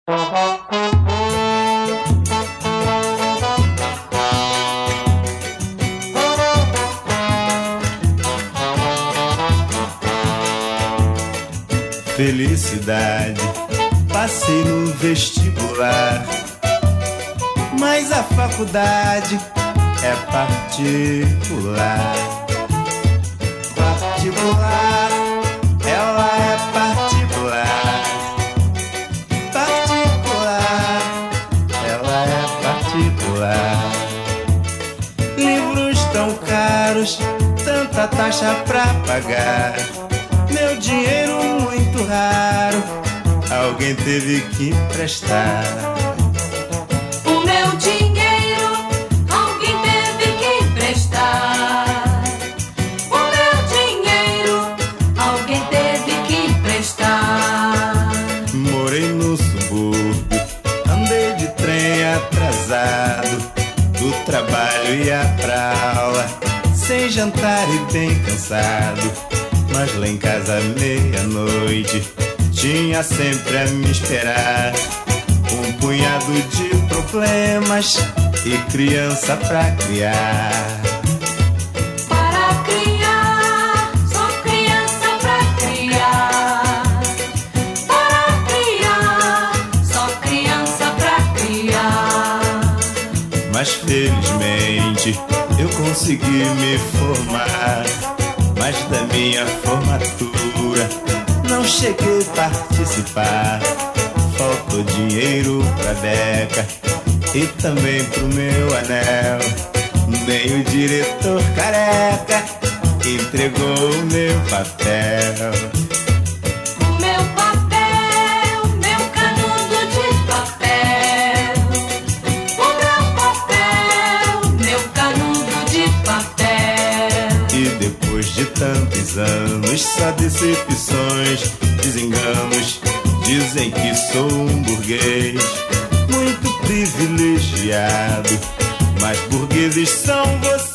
Felicidade, passei no vestibular, mas a faculdade é particular. Particular, ela é particular. Particular, ela é particular. Livros tão caros, tanta taxa pra pagar. Meu dinheiro muito raro, alguém teve que emprestar. O meu dinheiro, alguém teve que emprestar. O meu dinheiro, alguém teve que emprestar. Morei no subúrbio, andei de trem atrasado, do trabalho ia pra aula, sem jantar e bem cansado. Mas lá em casa, meia-noite, tinha sempre a me esperar um punhado de problemas e criança pra criar. Para criar, só criança pra criar. Para criar, só criança pra criar. Mas felizmente eu consegui me formar. Mas da minha formatura não cheguei a participar. Faltou dinheiro pra beca e também pro meu anel. Nem o diretor careca entregou o meu papel. O meu papel, meu canudo de papel. O meu papel, meu canudo de papel. E depois de tantos anos, só decepções, desenganos, dizem que sou um burguês muito privilegiado. Mas burgueses são vocês.